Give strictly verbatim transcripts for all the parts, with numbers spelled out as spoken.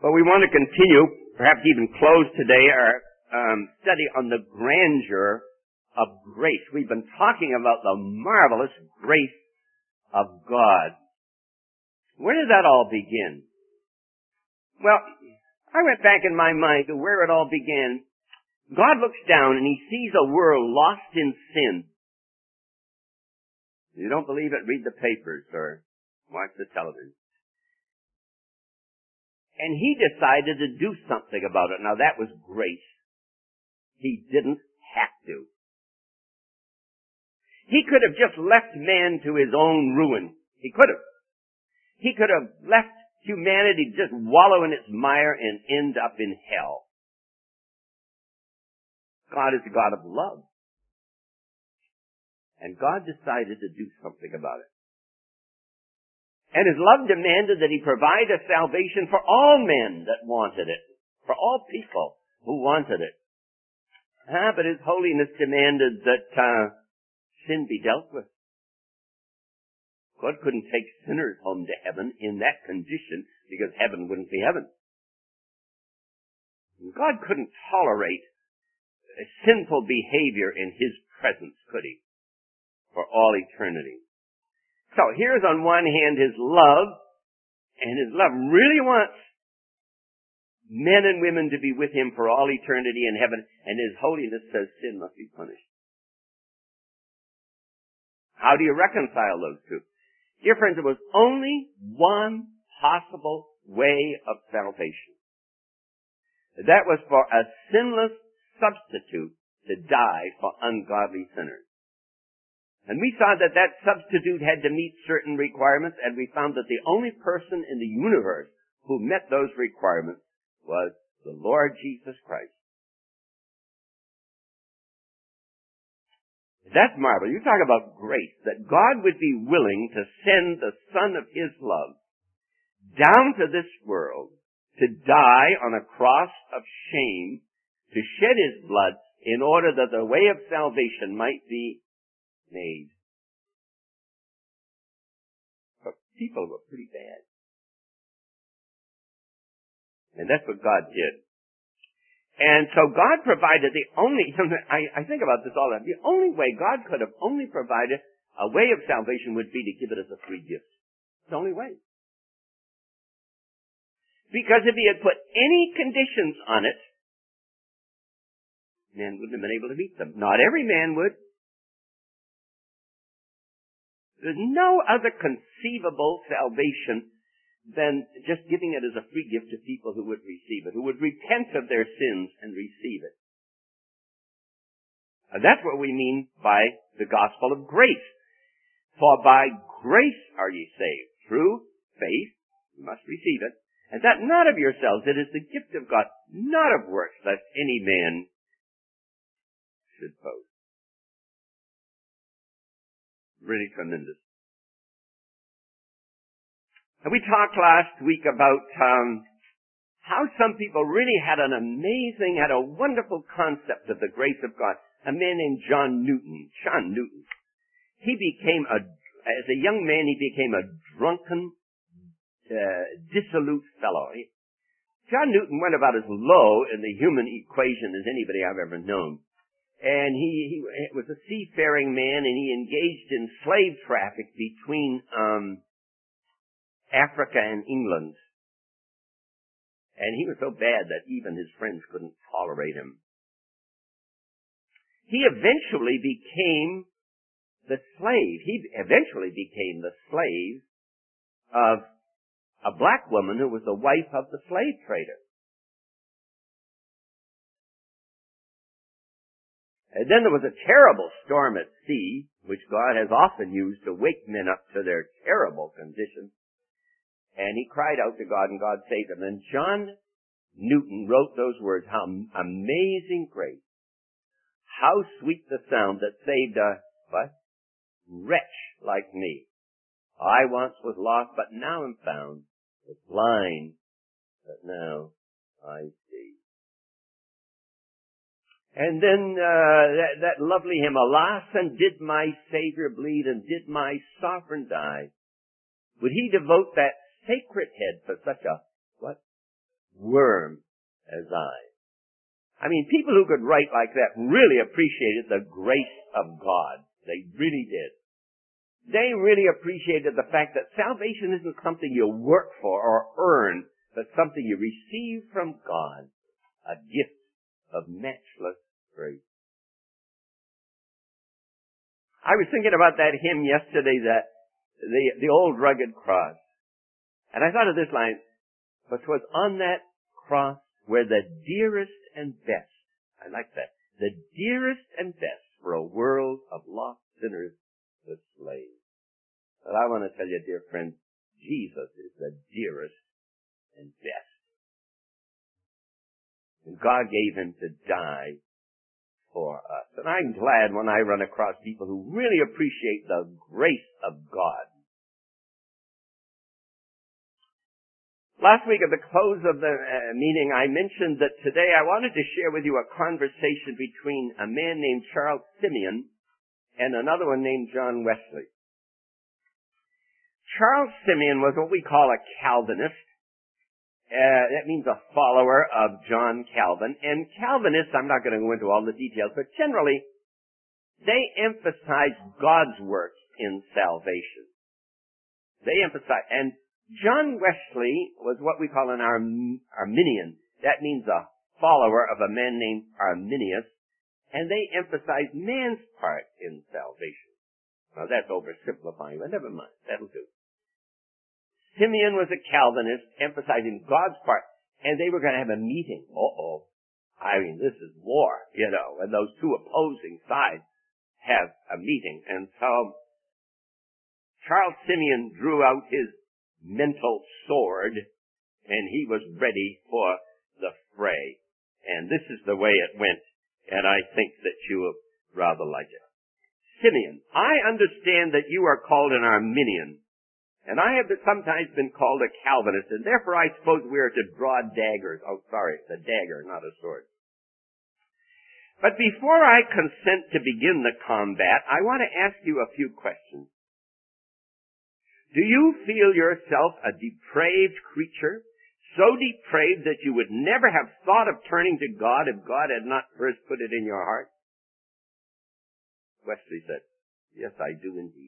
Well, we want to continue, perhaps even close today, our um, study on the grandeur of grace. We've been talking about the marvelous grace of God. Where did that all begin? Well, I went back in my mind to where it all began. God looks down and he sees a world lost in sin. If you don't believe it, read the papers or watch the television. And he decided to do something about it. Now that was grace. He didn't have to. He could have just left man to his own ruin. He could have. He could have left humanity just wallow in its mire and end up in hell. God is a God of love. And God decided to do something about it. And his love demanded that he provide a salvation for all men that wanted it. For all people who wanted it. Ah, but his holiness demanded that uh, sin be dealt with. God couldn't take sinners home to heaven in that condition because heaven wouldn't be heaven. God couldn't tolerate sinful behavior in his presence, could he? For all eternity. So here's on one hand his love, and his love really wants men and women to be with him for all eternity in heaven, and his holiness says sin must be punished. How do you reconcile those two? Dear friends, there was only one possible way of salvation. That was for a sinless substitute to die for ungodly sinners. And we saw that that substitute had to meet certain requirements, and we found that the only person in the universe who met those requirements was the Lord Jesus Christ. That's marvelous. You talk about grace, that God would be willing to send the Son of his love down to this world to die on a cross of shame, to shed his blood in order that the way of salvation might be made. But people were pretty bad. And that's what God did. And so God provided the only, I, I think about this all the time, the only way God could have only provided a way of salvation would be to give it as a free gift. It's the only way. Because if he had put any conditions on it, man wouldn't have been able to meet them. Not every man would. There's no other conceivable salvation than just giving it as a free gift to people who would receive it, who would repent of their sins and receive it. And that's what we mean by the gospel of grace. For by grace are ye saved, through faith, you must receive it, and that not of yourselves, it is the gift of God, not of works, lest any man should boast. Really tremendous. And we talked last week about um, how some people really had an amazing, had a wonderful concept of the grace of God. A man named John Newton. John Newton. He became a, as a young man, he became a drunken, uh, dissolute fellow. He, John Newton went about as low in the human equation as anybody I've ever known. And he, he was a seafaring man, and he engaged in slave traffic between um, Africa and England. And he was so bad that even his friends couldn't tolerate him. He eventually became the slave. He eventually became the slave of a black woman who was the wife of the slave trader. And then there was a terrible storm at sea, which God has often used to wake men up to their terrible condition. And he cried out to God, and God saved him. And John Newton wrote those words, how amazing grace, how sweet the sound that saved a, what? Wretch like me. I once was lost, but now am found, was blind, but now I see. And then uh, that, that lovely hymn, alas, and did my Savior bleed, and did my sovereign die? Would he devote that sacred head for such a, what? worm as I. I mean, people who could write like that really appreciated the grace of God. They really did. They really appreciated the fact that salvation isn't something you work for or earn, but something you receive from God, a gift of matchless grace. I was thinking about that hymn yesterday, that the, the old rugged cross. And I thought of this line, but 'twas on that cross where the dearest and best, I like that, the dearest and best for a world of lost sinners was slain. But I want to tell you, dear friends, Jesus is the dearest and best. And God gave him to die for us. And I'm glad when I run across people who really appreciate the grace of God. Last week at the close of the uh, meeting, I mentioned that today I wanted to share with you a conversation between a man named Charles Simeon and another one named John Wesley. Charles Simeon was what we call a Calvinist. Uh, that means a follower of John Calvin. And Calvinists, I'm not going to go into all the details, but generally, they emphasize God's work in salvation. They emphasize, and John Wesley was what we call an Arm, Arminian. That means a follower of a man named Arminius, and they emphasize man's part in salvation. Now that's oversimplifying, but never mind, that'll do. Simeon was a Calvinist, emphasizing God's part, and they were going to have a meeting. Uh-oh. I mean, this is war, you know, and those two opposing sides have a meeting. And so, Charles Simeon drew out his mental sword, and he was ready for the fray. And this is the way it went, and I think that you will rather like it. Simeon, I understand that you are called an Arminian, and I have sometimes been called a Calvinist, and therefore I suppose we are to draw daggers. Oh, sorry, it's a dagger, not a sword. But before I consent to begin the combat, I want to ask you a few questions. Do you feel yourself a depraved creature, so depraved that you would never have thought of turning to God if God had not first put it in your heart? Wesley said, yes, I do indeed.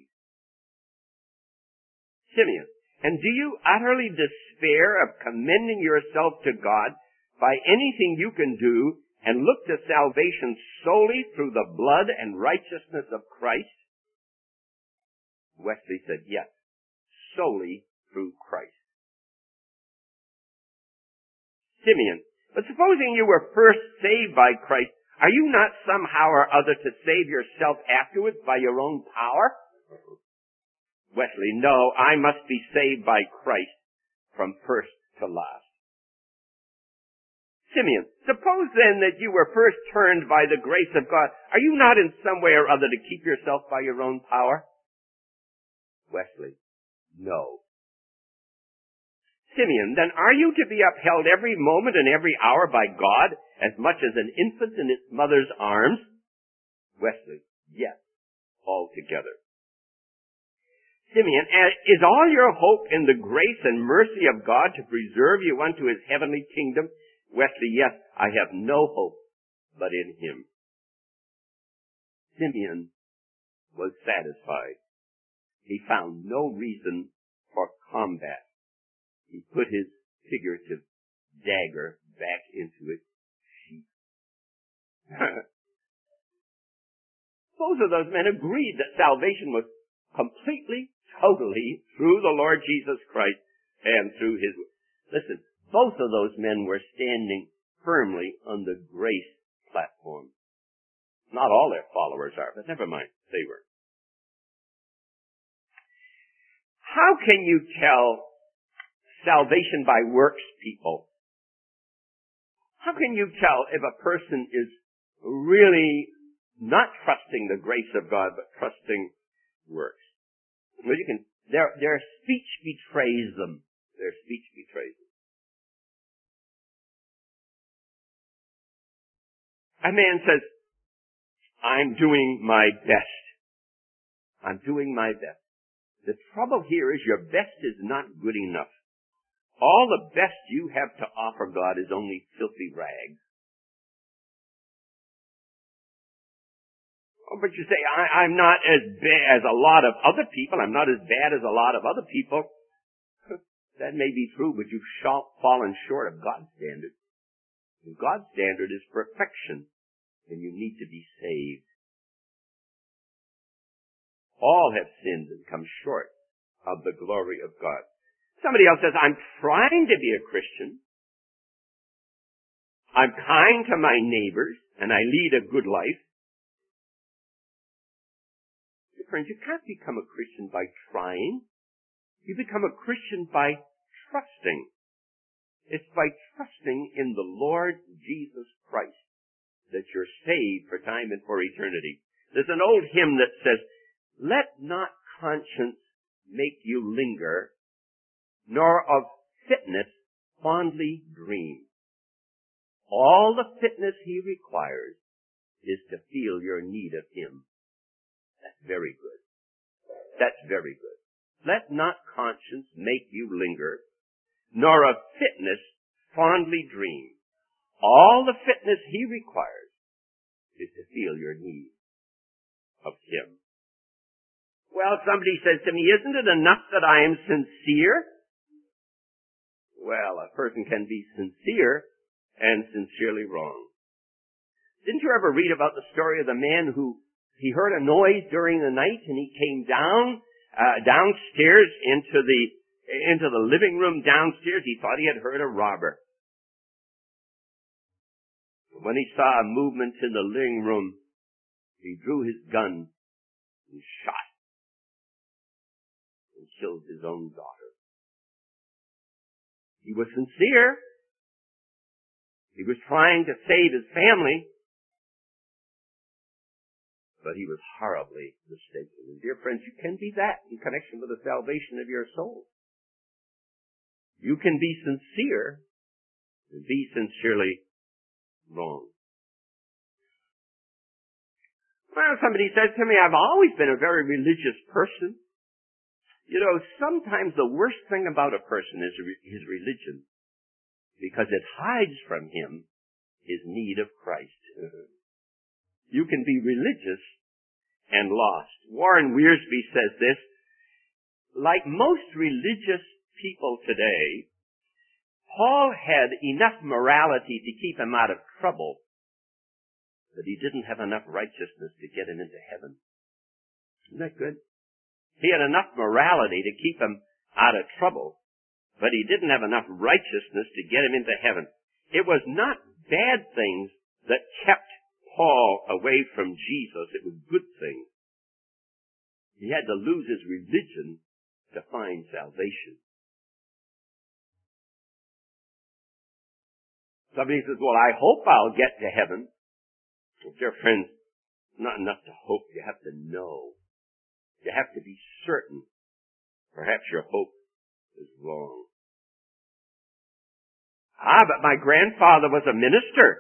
Simeon, and do you utterly despair of commending yourself to God by anything you can do and look to salvation solely through the blood and righteousness of Christ? Wesley said, yes, solely through Christ. Simeon, but supposing you were first saved by Christ, are you not somehow or other to save yourself afterwards by your own power? Wesley, no, I must be saved by Christ from first to last. Simeon, suppose then that you were first turned by the grace of God. Are you not in some way or other to keep yourself by your own power? Wesley, no. Simeon, then are you to be upheld every moment and every hour by God as much as an infant in its mother's arms? Wesley, yes, altogether. Simeon, is all your hope in the grace and mercy of God to preserve you unto his heavenly kingdom? Wesley, yes, I have no hope but in him. Simeon was satisfied. He found no reason for combat. He put his figurative dagger back into its sheath. Both of those men agreed that salvation was completely, totally through the Lord Jesus Christ and through his... Listen, both of those men were standing firmly on the grace platform. Not all their followers are, but never mind, they were. How can you tell salvation by works, people? How can you tell if a person is really not trusting the grace of God, but trusting works? Well, you can, their, their speech betrays them. Their speech betrays them. A man says, I'm doing my best. I'm doing my best. The trouble here is your best is not good enough. all the best you have to offer God is only filthy rags. Oh, but you say, I, I'm not as bad as a lot of other people. I'm not as bad as a lot of other people. That may be true, but you've fallen short of God's standard. And God's standard is perfection, and you need to be saved. All have sinned and come short of the glory of God. Somebody else says, I'm trying to be a Christian. I'm kind to my neighbors, and I lead a good life. Friends, you can't become a Christian by trying. You become a Christian by trusting. It's by trusting in the Lord Jesus Christ that you're saved for time and for eternity. There's an old hymn that says, let not conscience make you linger, nor of fitness fondly dream. All the fitness he requires is to feel your need of him. That's very good. That's very good. Let not conscience make you linger, nor of fitness fondly dream. All the fitness he requires is to feel your need of him. Well, somebody says to me, isn't it enough that I am sincere? Well, a person can be sincere and sincerely wrong. Didn't you ever read about the story of the man who he heard a noise during the night and he came down, uh, downstairs into the, into the living room downstairs. He thought he had heard a robber. When he saw a movement in the living room, he drew his gun and shot and killed his own daughter. He was sincere. He was trying to save his family, but he was horribly mistaken. And dear friends, you can be that in connection with the salvation of your soul. You can be sincere and be sincerely wrong. Well, somebody says to me, I've always been a very religious person. You know, sometimes the worst thing about a person is his religion, because it hides from him his need of Christ. You can be religious and lost. Warren Wiersbe says this, like most religious people today, Paul had enough morality to keep him out of trouble, but he didn't have enough righteousness to get him into heaven. Isn't that good? He had enough morality to keep him out of trouble, but he didn't have enough righteousness to get him into heaven. It was not bad things that kept Paul away from Jesus. It was good things. He had to lose his religion to find salvation. Somebody says, well, I hope I'll get to heaven. Well, dear friends, not enough to hope. You have to know. You have to be certain. Perhaps your hope is wrong. Ah, but my grandfather was a minister.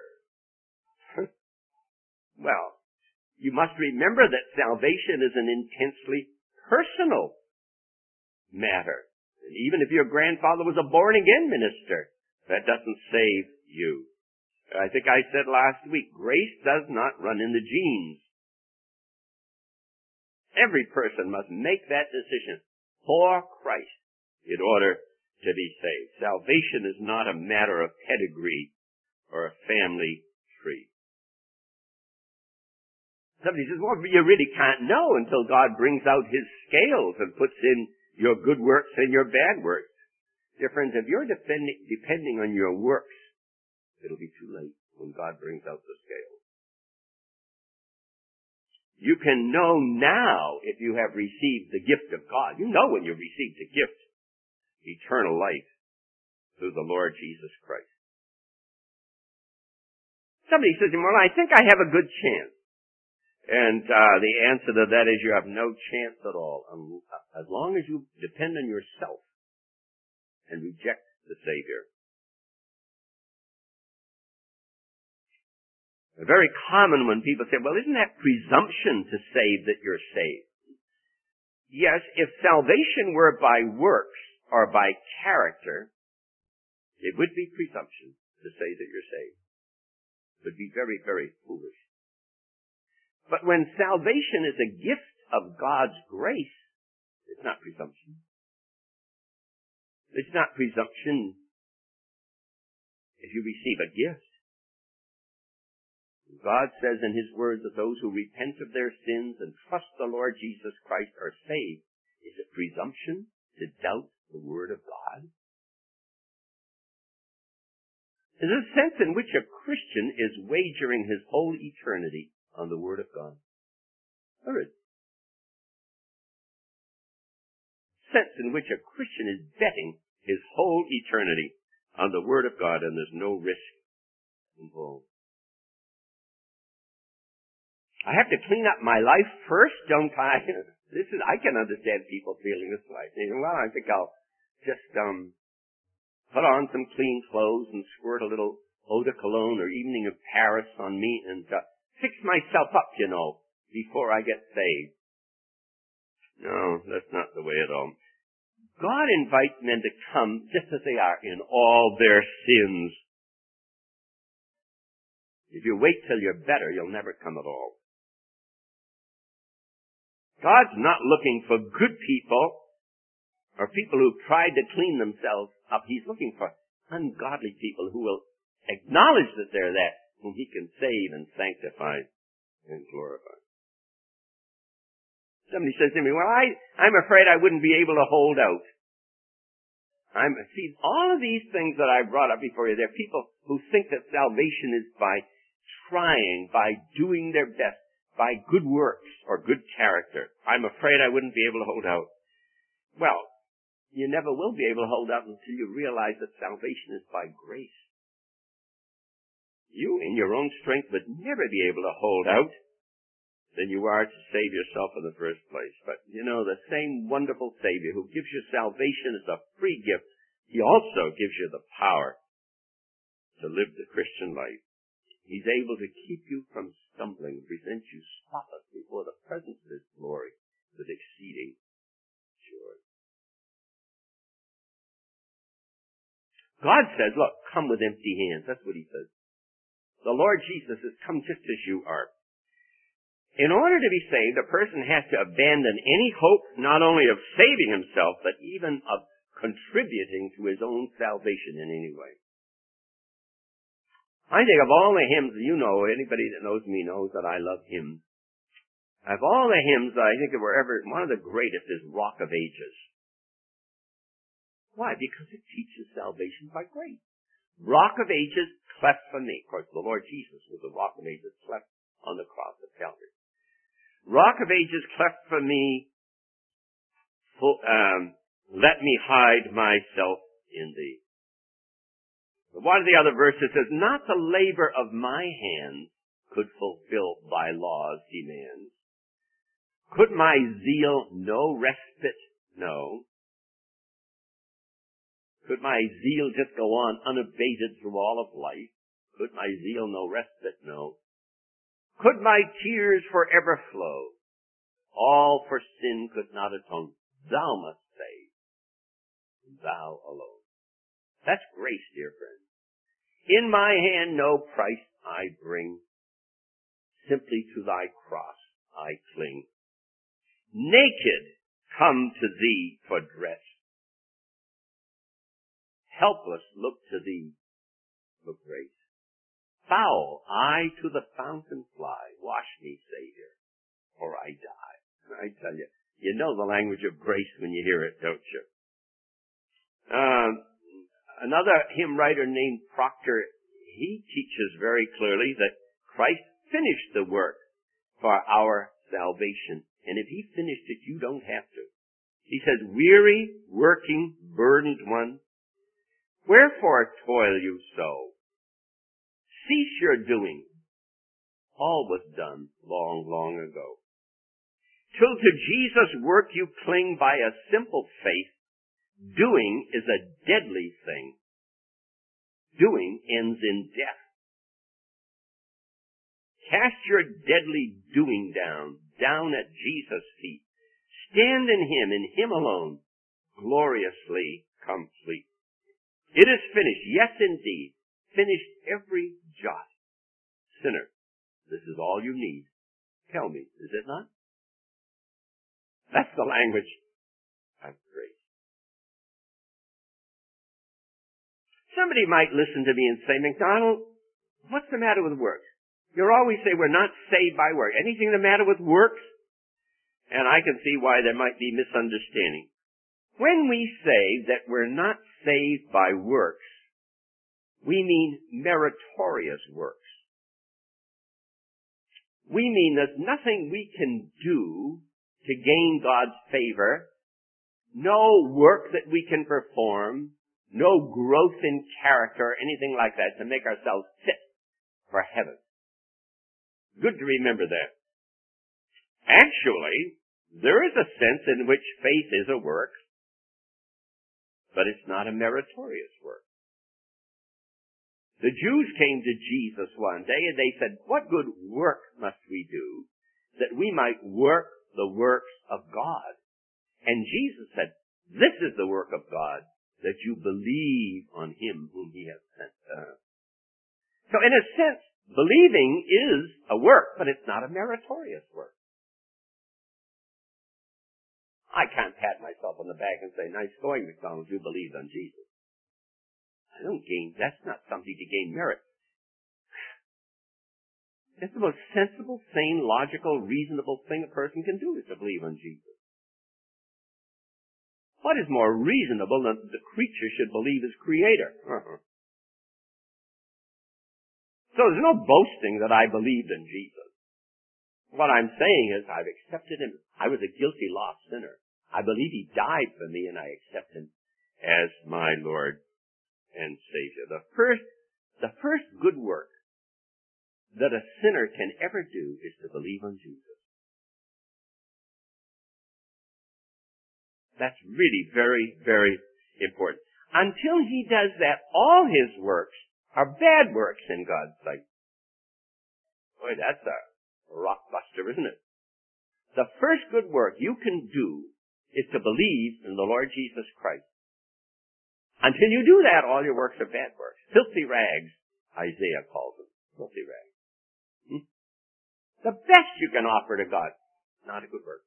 Well, you must remember that salvation is an intensely personal matter. And even if your grandfather was a born-again minister, that doesn't save you. I think I said last week, grace does not run in the genes. Every person must make that decision for Christ in order to be saved. Salvation is not a matter of pedigree or a family tree. Somebody says, well, you really can't know until God brings out his scales and puts in your good works and your bad works. Dear friends, if you're depending, depending on your works, it'll be too late when God brings out the scales. You can know now if you have received the gift of God. You know when you received the gift, eternal life through the Lord Jesus Christ. Somebody says, well, I think I have a good chance. And uh, the answer to that is you have no chance at all, as long as you depend on yourself and reject the Savior. Very common when people say, well, isn't that presumption to say that you're saved? Yes, if salvation were by works or by character, It would be presumption to say that you're saved. It would be very, very foolish. But when salvation is a gift of God's grace, it's not presumption. It's not presumption if you receive a gift. God says in His Word that those who repent of their sins and trust the Lord Jesus Christ are saved. Is it presumption to doubt the Word of God? There's a sense in which a Christian is wagering his whole eternity on the Word of God. There is. Sense in which a Christian is betting his whole eternity on the Word of God, and there's no risk involved. I have to clean up my life first, don't I? This is, I can understand people feeling this way. Thinking, well, I think I'll just, um, put on some clean clothes and squirt a little eau de cologne or evening of Paris on me and uh, fix myself up, you know, before I get saved. No, that's not the way at all. God invites men to come just as they are in all their sins. If you wait till you're better, you'll never come at all. God's not looking for good people or people who've tried to clean themselves up. He's looking for ungodly people who will acknowledge that they're that, whom He can save and sanctify and glorify. Somebody says to me, well, I, I'm afraid I wouldn't be able to hold out. I'm, see, all of these things that I brought up before you, they're people who think that salvation is by trying, by doing their best, by good works or good character. I'm afraid I wouldn't be able to hold out. Well, you never will be able to hold out until you realize that salvation is by grace. You, in your own strength, would never be able to hold out than you are to save yourself in the first place. But, you know, the same wonderful Savior who gives you salvation as a free gift, He also gives you the power to live the Christian life. He's able to keep you from stumbling, present you spotless before the presence of His glory with exceeding joy. God says, look, come with empty hands. That's what He says. The Lord Jesus says, come just as you are. In order to be saved, a person has to abandon any hope not only of saving himself, but even of contributing to his own salvation in any way. I think of all the hymns, you know, anybody that knows me knows that I love hymns. Of all the hymns that I think that were ever, one of the greatest is Rock of Ages. Why? Because it teaches salvation by grace. Rock of Ages, cleft for me. Of course, the Lord Jesus was the Rock of Ages, cleft on the cross of Calvary. Rock of Ages, cleft for me, full, um, let me hide myself in thee. But one of the other verses says, not the labor of my hands could fulfill thy law's demands. Could my zeal no respite know? Could my zeal just go on unabated through all of life? Could my zeal no respite know? Could my tears forever flow? All for sin could not atone. Thou must save. Thou alone. That's grace, dear friend. In my hand no price I bring. Simply to thy cross I cling. Naked come to thee for dress. Helpless look to thee for grace. Foul, I to the fountain fly. Wash me, Savior, or I die. I tell you, you know the language of grace when you hear it, don't you? Um, another hymn writer named Proctor, he teaches very clearly that Christ finished the work for our salvation. And if He finished it, you don't have to. He says, weary, working, burdened one, wherefore toil you so? Cease your doing. All was done long, long ago. Till to Jesus' work you cling by a simple faith, doing is a deadly thing. Doing ends in death. Cast your deadly doing down, down at Jesus' feet. Stand in Him, in Him alone, gloriously complete. It is finished. Yes, indeed. Finished every jot. Sinner, this is all you need. Tell me, is it not? That's the language of grace. Somebody might listen to me and say, MacDonald, what's the matter with works? You always say we're not saved by works. Anything the matter with works? And I can see why there might be misunderstanding. When we say that we're not saved by works, we mean meritorious works. We mean there's nothing we can do to gain God's favor, no work that we can perform, no growth in character, anything like that to make ourselves fit for heaven. Good to remember that. Actually, there is a sense in which faith is a work, but it's not a meritorious work. The Jews came to Jesus one day and they said, what good work must we do that we might work the works of God? And Jesus said, this is the work of God, that you believe on him whom he has sent. Uh, so in a sense, believing is a work, but it's not a meritorious work. I can't pat myself on the back and say, nice going, MacDonald, you believed on Jesus. I don't gain, that's not something to gain merit. It's the most sensible, sane, logical, reasonable thing a person can do is to believe on Jesus. What is more reasonable than the creature should believe his creator? Uh-huh. So there's no boasting that I believed in Jesus. What I'm saying is I've accepted him. I was a guilty, lost sinner. I believe he died for me and I accept him as my Lord and Savior. The first, the first good work that a sinner can ever do is to believe on Jesus. That's really very, very important. Until he does that, all his works are bad works in God's sight. Boy, that's a rock buster, isn't it? The first good work you can do is to believe in the Lord Jesus Christ. Until you do that, all your works are bad works. Filthy rags, Isaiah calls them. Filthy rags. Hmm? The best you can offer to God, not a good work.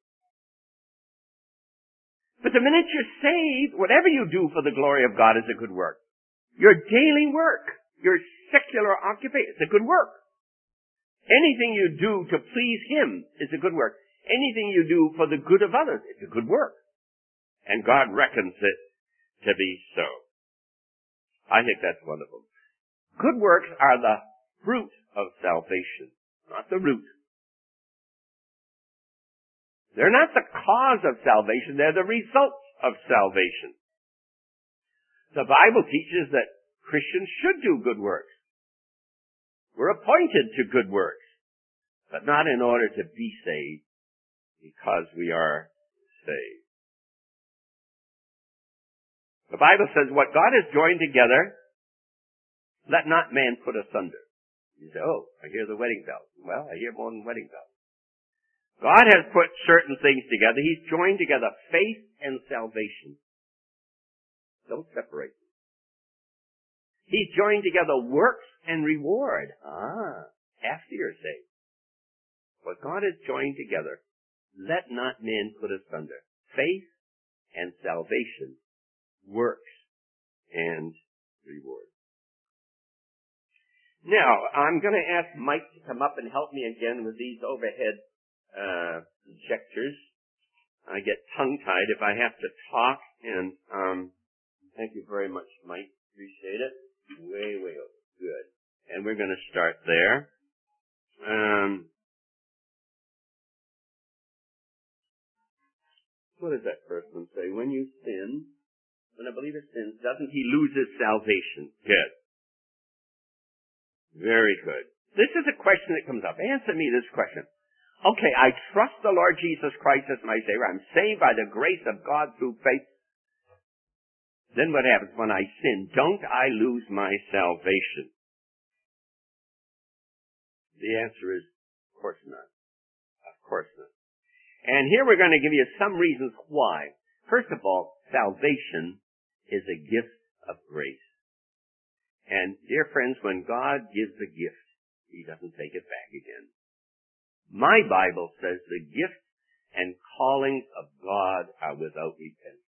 But the minute you're saved, whatever you do for the glory of God is a good work. Your daily work, your secular occupation, it's a good work. Anything you do to please him is a good work. Anything you do for the good of others, it's a good work. And God reckons it to be so. I think that's wonderful. Good works are the fruit of salvation, not the root. They're not the cause of salvation, they're the results of salvation. The Bible teaches that Christians should do good works. We're appointed to good works, but not in order to be saved, because we are saved. The Bible says, what God has joined together, let not man put asunder. You say, oh, I hear the wedding bell. Well, I hear more than wedding bell. God has put certain things together. He's joined together faith and salvation. Don't separate them. He's joined together works and reward. Ah, after you're saved. What God has joined together, let not man put asunder. Faith and salvation, works and reward. Now, I'm going to ask Mike to come up and help me again with these overhead uh projectors. I get tongue-tied if I have to talk, and um thank you very much, Mike. Appreciate it. Way, way over. Good. And we're going to start there. Um what does that first one say? When you sin, when a believer sins, doesn't he lose his salvation? Good. Very good. This is a question that comes up. Answer me this question. Okay, I trust the Lord Jesus Christ as my Savior. I'm saved by the grace of God through faith. Then what happens when I sin? Don't I lose my salvation? The answer is, of course not. Of course not. And here we're going to give you some reasons why. First of all, salvation is a gift of grace. And dear friends, when God gives a gift, He doesn't take it back again. My Bible says the gifts and callings of God are without repentance.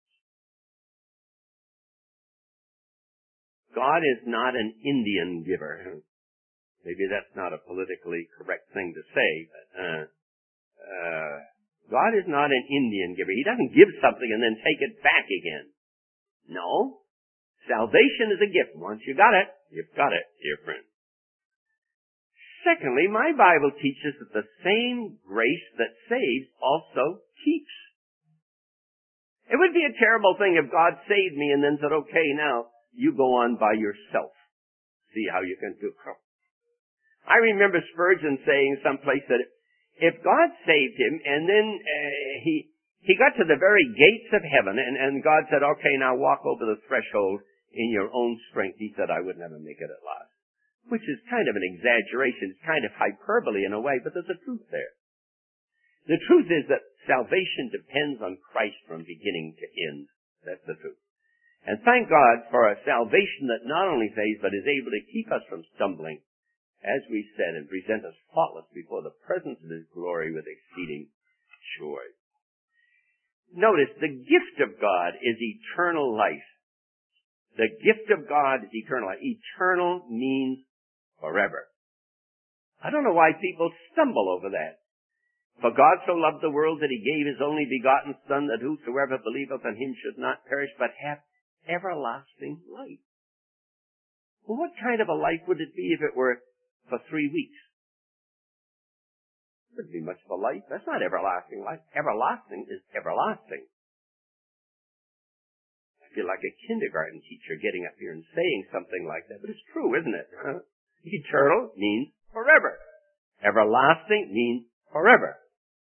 God is not an Indian giver. Maybe that's not a politically correct thing to say, but uh, uh, God is not an Indian giver. He doesn't give something and then take it back again. No. Salvation is a gift. Once you got it, you've got it, dear friend. Secondly, my Bible teaches that the same grace that saves also keeps. It would be a terrible thing if God saved me and then said, okay, now you go on by yourself. See how you can do it. I remember Spurgeon saying someplace that if God saved him and then uh, he he got to the very gates of heaven and, and God said, okay, now walk over the threshold in your own strength, he said, I would never make it at last. Which is kind of an exaggeration. It's kind of hyperbole in a way, but there's a truth there. The truth is that salvation depends on Christ from beginning to end. That's the truth. And thank God for a salvation that not only saves, but is able to keep us from stumbling, as we said, and present us faultless before the presence of His glory with exceeding joy. Notice, the gift of God is eternal life. The gift of God is eternal life. Eternal means forever. I don't know why people stumble over that. For God so loved the world that He gave His only begotten Son, that whosoever believeth on Him should not perish, but have everlasting life. Well, what kind of a life would it be if it were for three weeks? It wouldn't be much of a life. That's not everlasting life. Everlasting is everlasting. I feel like a kindergarten teacher getting up here and saying something like that, but it's true, isn't it? Huh? Eternal means forever. Everlasting means forever.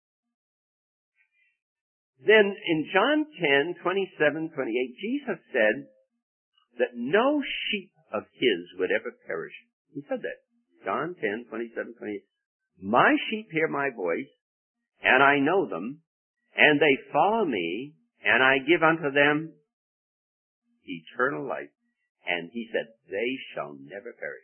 Then in John ten, twenty-seven, twenty-eight, Jesus said that no sheep of His would ever perish. He said that. John ten, twenty-seven, twenty-eight. My sheep hear my voice, and I know them, and they follow me, and I give unto them eternal life. And He said, they shall never perish.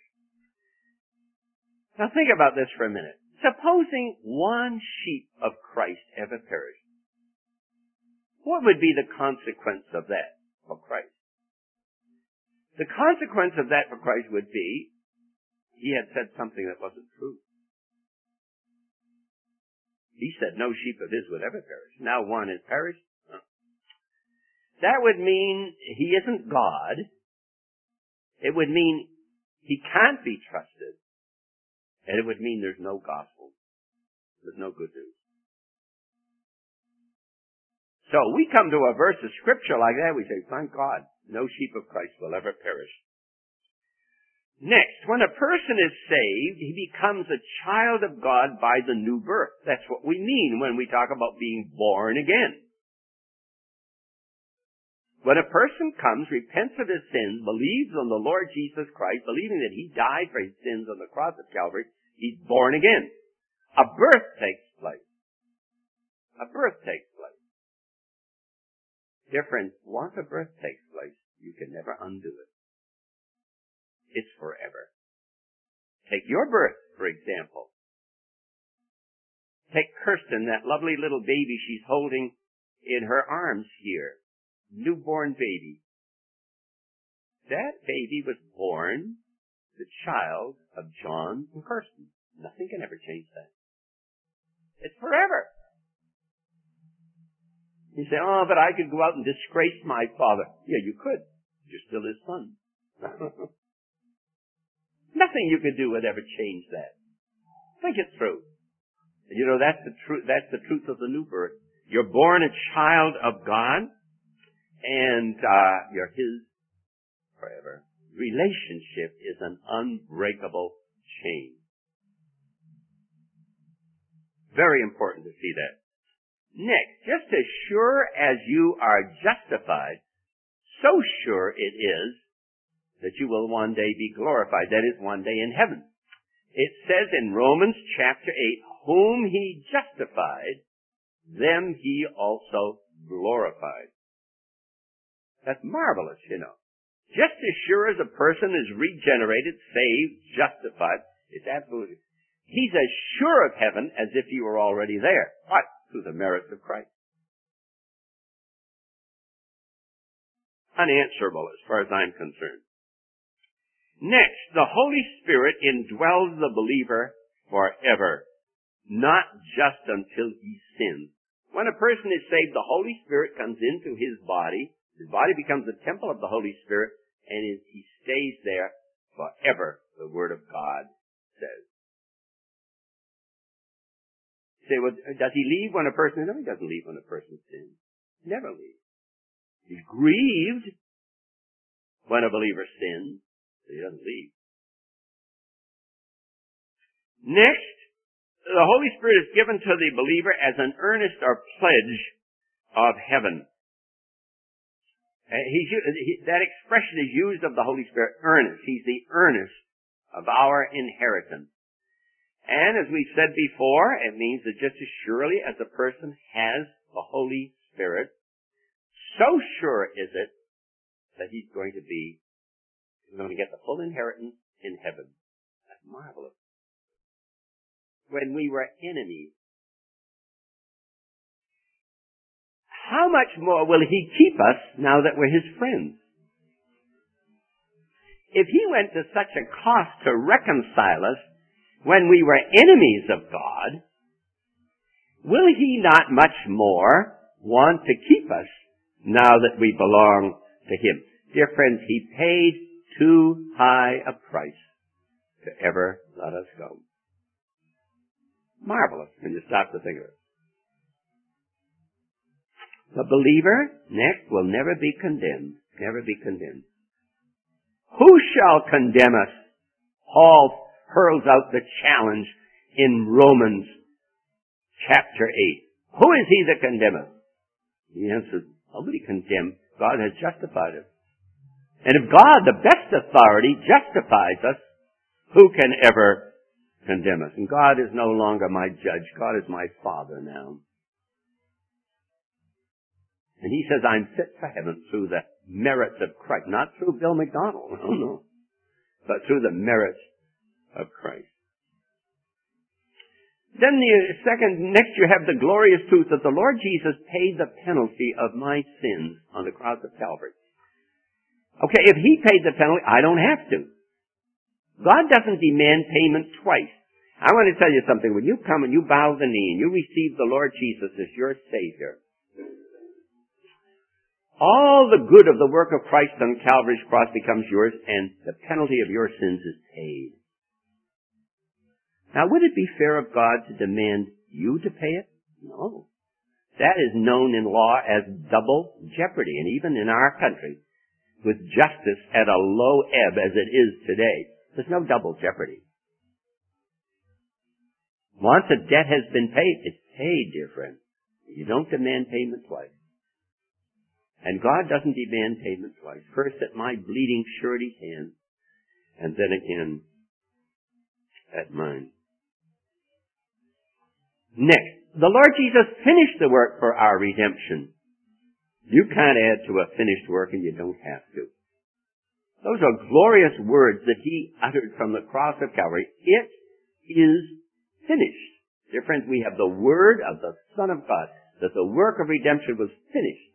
Now think about this for a minute. Supposing one sheep of Christ ever perished, what would be the consequence of that for Christ? The consequence of that for Christ would be He had said something that wasn't true. He said no sheep of His would ever perish. Now one has perished. No. That would mean He isn't God. It would mean He can't be trusted. And it would mean there's no gospel. There's no good news. So we come to a verse of scripture like that, we say, thank God, no sheep of Christ will ever perish. Next, when a person is saved, he becomes a child of God by the new birth. That's what we mean when we talk about being born again. When a person comes, repents of his sins, believes on the Lord Jesus Christ, believing that He died for his sins on the cross of Calvary, he's born again. A birth takes place. A birth takes place. Dear friends, once a birth takes place, you can never undo it. It's forever. Take your birth, for example. Take Kirsten, that lovely little baby she's holding in her arms here. Newborn baby. That baby was born the child of John and Kirsten. Nothing can ever change that. It's forever. You say, oh, but I could go out and disgrace my father. Yeah, you could. You're still his son. Nothing you could do would ever change that. Think it through. And you know, that's the truth, that's the truth of the new birth. You're born a child of God, and uh, you're His forever. Relationship is an unbreakable chain. Very important to see that. Next, just as sure as you are justified, so sure it is that you will one day be glorified. That is, one day in heaven. It says in Romans chapter eight, whom He justified, them He also glorified. That's marvelous, you know. Just as sure as a person is regenerated, saved, justified, it's absolutely. He's as sure of heaven as if he were already there. What? Through the merits of Christ. Unanswerable as far as I'm concerned. Next, the Holy Spirit indwells the believer forever, not just until he sins. When a person is saved, the Holy Spirit comes into his body. His body becomes a temple of the Holy Spirit, and he stays there forever, the Word of God says. Say, well, does he leave when a person, no, he doesn't leave when a person sins. He never leaves. He's grieved when a believer sins, but he doesn't leave. Next, the Holy Spirit is given to the believer as an earnest or pledge of heaven. He's, he, that expression is used of the Holy Spirit, earnest. He's the earnest of our inheritance. And as we've said before, it means that just as surely as a person has the Holy Spirit, so sure is it that he's going to be, he's going to get the full inheritance in heaven. That's marvelous. When we were enemies, how much more will he keep us now that we're his friends? If he went to such a cost to reconcile us when we were enemies of God, will he not much more want to keep us now that we belong to him? Dear friends, he paid too high a price to ever let us go. Marvelous when you stop to think of it. The believer, next, will never be condemned. Never be condemned. Who shall condemn us? Paul hurls out the challenge in Romans chapter eight. Who is he that condemneth? He answered, nobody condemned. God has justified us. And if God, the best authority, justifies us, who can ever condemn us? And God is no longer my judge. God is my Father now. And he says, I'm fit for heaven through the merits of Christ. Not through Bill McDonald, no, no. But through the merits of Christ. Then the second, next you have the glorious truth that the Lord Jesus paid the penalty of my sins on the cross of Calvary. Okay, if he paid the penalty, I don't have to. God doesn't demand payment twice. I want to tell you something. When you come and you bow the knee and you receive the Lord Jesus as your Savior, all the good of the work of Christ on Calvary's cross becomes yours, and the penalty of your sins is paid. Now, would it be fair of God to demand you to pay it? No. That is known in law as double jeopardy, and even in our country, with justice at a low ebb as it is today, there's no double jeopardy. Once a debt has been paid, it's paid, dear friend. You don't demand payment twice. And God doesn't demand payment twice. First at my bleeding surety's hand, and then again at mine. Next, the Lord Jesus finished the work for our redemption. You can't add to a finished work, and you don't have to. Those are glorious words that he uttered from the cross of Calvary. It is finished. Dear friends, we have the word of the Son of God, that the work of redemption was finished.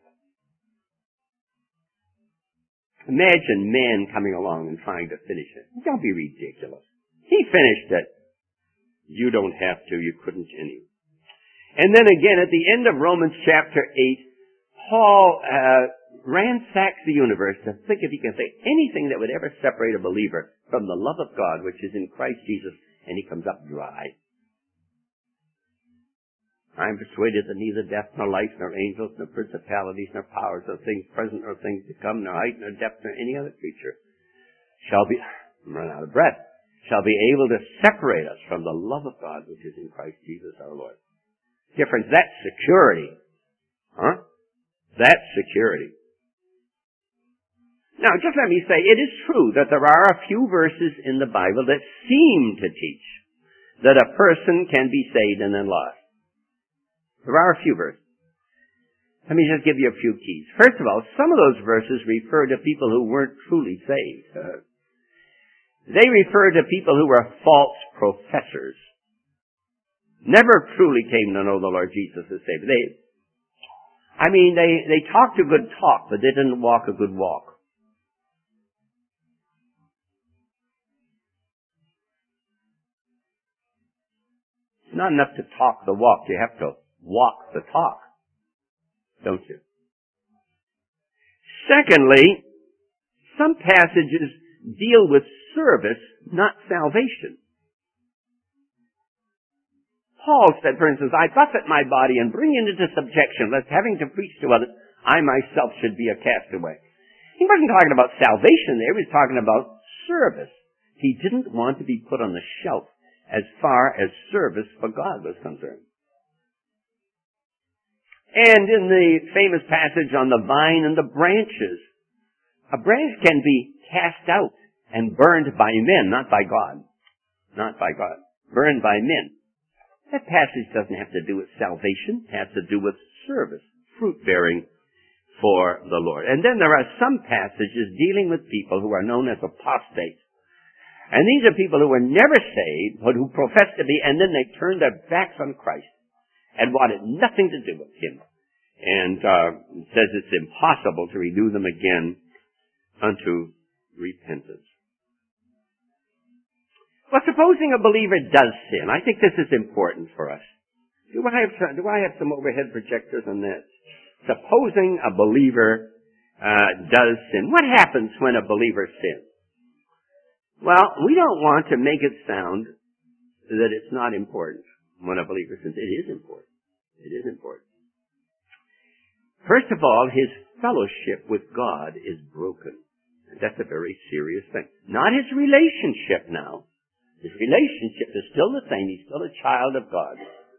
Imagine man coming along and trying to finish it. Don't be ridiculous. He finished it. You don't have to. You couldn't anyway. And then again, at the end of Romans chapter eight, Paul uh, ransacks the universe to think if he can say anything that would ever separate a believer from the love of God, which is in Christ Jesus, and he comes up dry. I am persuaded that neither death, nor life, nor angels, nor principalities, nor powers, nor things present, nor things to come, nor height, nor depth, nor any other creature shall be, I'm running out of breath, shall be able to separate us from the love of God which is in Christ Jesus our Lord. Dear friends, that's security. Huh? That's security. Now, just let me say, it is true that there are a few verses in the Bible that seem to teach that a person can be saved and then lost. There are a few verses. Let me just give you a few keys. First of all, some of those verses refer to people who weren't truly saved. Uh, they refer to people who were false professors. Never truly came to know the Lord Jesus as Savior. They, I mean, they, they talked a good talk, but they didn't walk a good walk. It's not enough to talk the walk. You have to walk the talk, don't you? Secondly, some passages deal with service, not salvation. Paul said, for instance, I buffet my body and bring it into subjection, lest having to preach to others, I myself should be a castaway. He wasn't talking about salvation there. He was talking about service. He didn't want to be put on the shelf as far as service for God was concerned. And in the famous passage on the vine and the branches, a branch can be cast out and burned by men, not by God. Not by God. Burned by men. That passage doesn't have to do with salvation. It has to do with service, fruit-bearing for the Lord. And then there are some passages dealing with people who are known as apostates. And these are people who were never saved, but who profess to be, and then they turn their backs on Christ and wanted nothing to do with Him. And uh, it says it's impossible to renew them again unto repentance. Well, supposing a believer does sin, I think this is important for us. Do I have some, do I have some overhead projectors on this? Supposing a believer uh, does sin, what happens when a believer sins? Well, we don't want to make it sound that it's not important when a believer sins. It is important. It is important. First of all, his fellowship with God is broken. And that's a very serious thing. Not his relationship now. His relationship is still the same. He's still a child of God.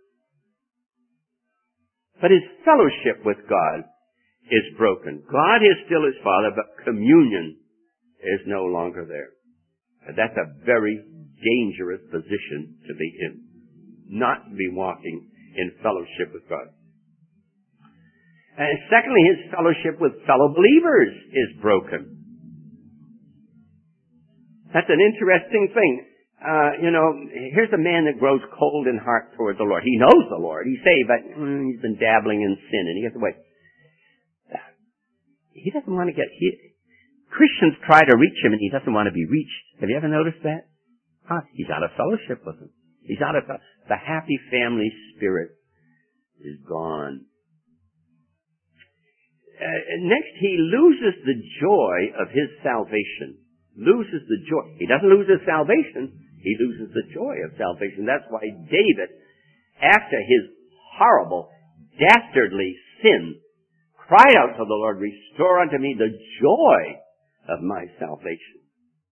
But his fellowship with God is broken. God is still his Father, but communion is no longer there. And that's a very dangerous position to be in. Not to be walking in fellowship with God. And secondly, his fellowship with fellow believers is broken. That's an interesting thing. Uh, you know, here's a man that grows cold in heart toward the Lord. He knows the Lord. He's saved, but mm, he's been dabbling in sin, and he gets away. He doesn't want to get... He, Christians try to reach him, and he doesn't want to be reached. Have you ever noticed that? Huh? He's out of fellowship with them. He's out of... The happy family spirit is gone. Uh, next, he loses the joy of his salvation. Loses the joy. He doesn't lose his salvation. He loses the joy of salvation. That's why David, after his horrible, dastardly sin, cried out to the Lord, restore unto me the joy of my salvation.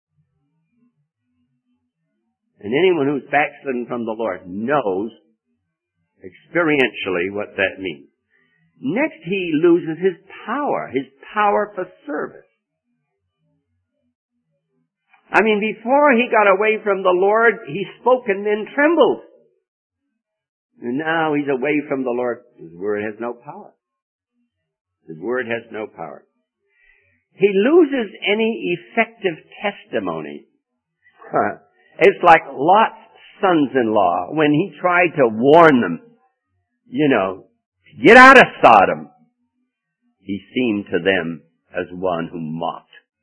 And anyone who's backslidden from the Lord knows experientially what that means. Next, he loses his power, his power for service. I mean, before he got away from the Lord, he spoke and men trembled. And now he's away from the Lord. His word has no power. His word has no power. He loses any effective testimony. It's like Lot's sons-in-law when he tried to warn them, you know, get out of Sodom. He seemed to them as one who mocked.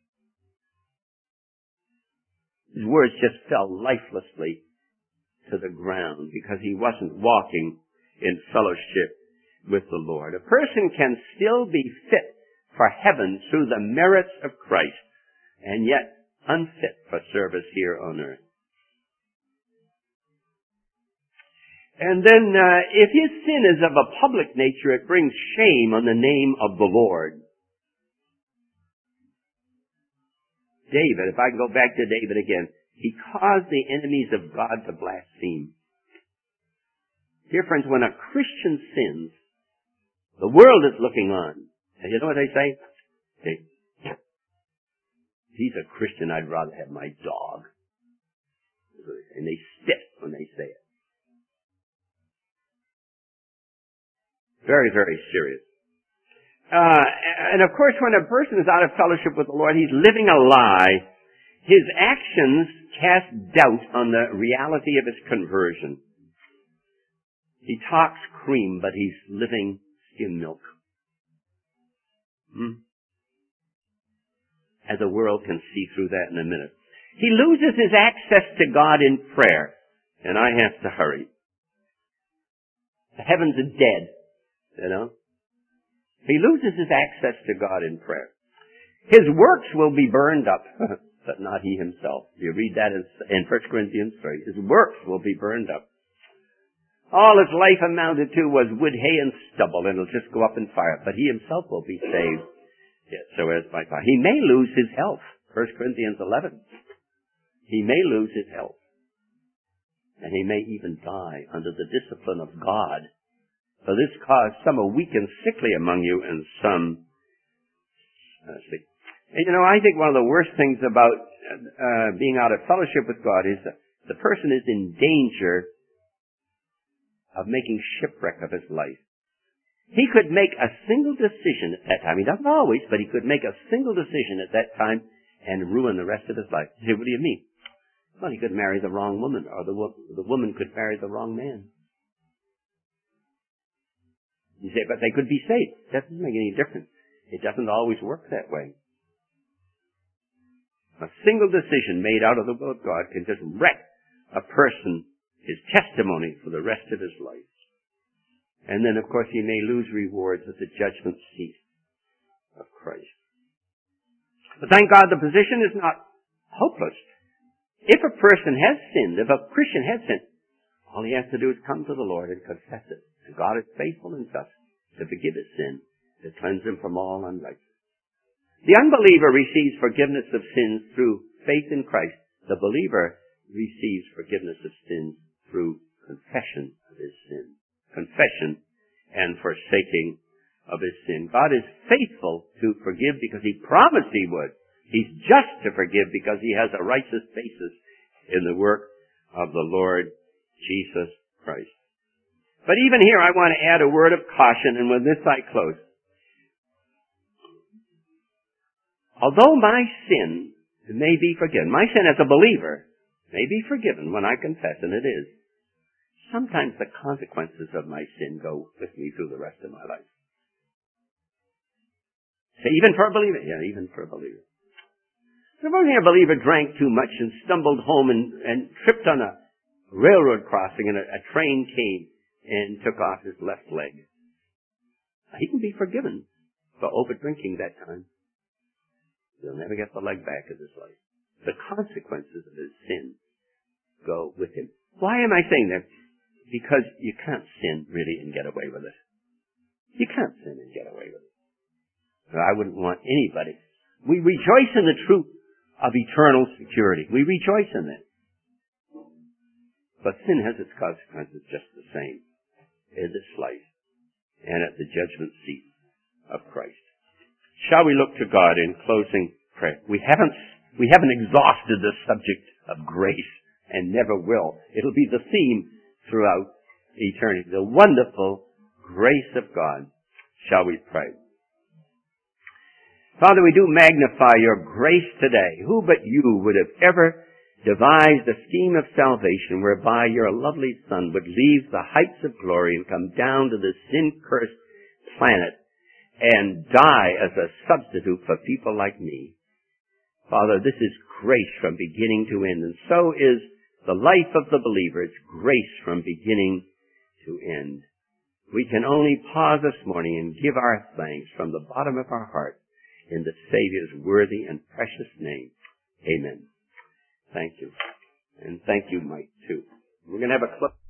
His words just fell lifelessly to the ground because he wasn't walking in fellowship with the Lord. A person can still be fit for heaven through the merits of Christ and yet unfit for service here on earth. And then uh, if his sin is of a public nature, it brings shame on the name of the Lord. David, if I can go back to David again, he caused the enemies of God to blaspheme. Dear friends, when a Christian sins, the world is looking on. And you know what they say? They, if he's a Christian, I'd rather have my dog. And they spit when they say it. Very, very serious. Uh, and of course, when a person is out of fellowship with the Lord, he's living a lie. His actions cast doubt on the reality of his conversion. He talks cream, but he's living skim milk. Hmm? And the world can see through that in a minute. He loses his access to God in prayer. And I have to hurry. The heavens are dead, you know. He loses his access to God in prayer. His works will be burned up, but not he himself. You read that in First Corinthians three. His works will be burned up. All his life amounted to was wood, hay, and stubble, and it'll just go up in fire. But he himself will be saved. Yes, so as by fire. He may lose his health. First Corinthians eleven. He may lose his health. And he may even die under the discipline of God. For this cause some are weak and sickly among you, and some uh, sick. And you know, I think one of the worst things about uh, being out of fellowship with God is that the person is in danger of making shipwreck of his life. He could make a single decision at that time. He doesn't always, but he could make a single decision at that time and ruin the rest of his life. You say, what do you mean? Well, he could marry the wrong woman, or the, wo- the woman could marry the wrong man. You say, but they could be saved. That doesn't make any difference. It doesn't always work that way. A single decision made out of the will of God can just wreck a person, his testimony for the rest of his life. And then, of course, he may lose rewards at the judgment seat of Christ. But thank God the position is not hopeless. If a person has sinned, if a Christian has sinned, all he has to do is come to the Lord and confess it. And God is faithful and just to forgive his sin, to cleanse him from all unrighteousness. The unbeliever receives forgiveness of sins through faith in Christ. The believer receives forgiveness of sins through confession of his sin. Confession and forsaking of his sin. God is faithful to forgive because he promised he would. He's just to forgive because he has a righteous basis in the work of the Lord Jesus Christ. But even here I want to add a word of caution, and with this I close. Although my sin may be forgiven, my sin as a believer may be forgiven when I confess, and it is, sometimes the consequences of my sin go with me through the rest of my life. So even for a believer, yeah, even for a believer. Supposing a believer drank too much and stumbled home and, and tripped on a railroad crossing and a, a train came and took off his left leg. He can be forgiven for over drinking that time. He'll never get the leg back of his life. The consequences of his sin go with him. Why am I saying that? Because you can't sin really and get away with it. You can't sin and get away with it. I wouldn't want anybody. We rejoice in the truth of eternal security. We rejoice in that. But sin has its consequences just the same in this life and at the judgment seat of Christ. Shall we look to God in closing prayer? We haven't, we haven't exhausted the subject of grace and never will. It'll be the theme throughout eternity. The wonderful grace of God. Shall we pray? Father, we do magnify your grace today. Who but you would have ever devised a scheme of salvation whereby your lovely Son would leave the heights of glory and come down to this sin-cursed planet and die as a substitute for people like me? Father, this is grace from beginning to end, and so is the life of the believer. It's grace from beginning to end. We can only pause this morning and give our thanks from the bottom of our heart in the Savior's worthy and precious name. Amen. Thank you. And thank you, Mike, too. We're going to have a clip.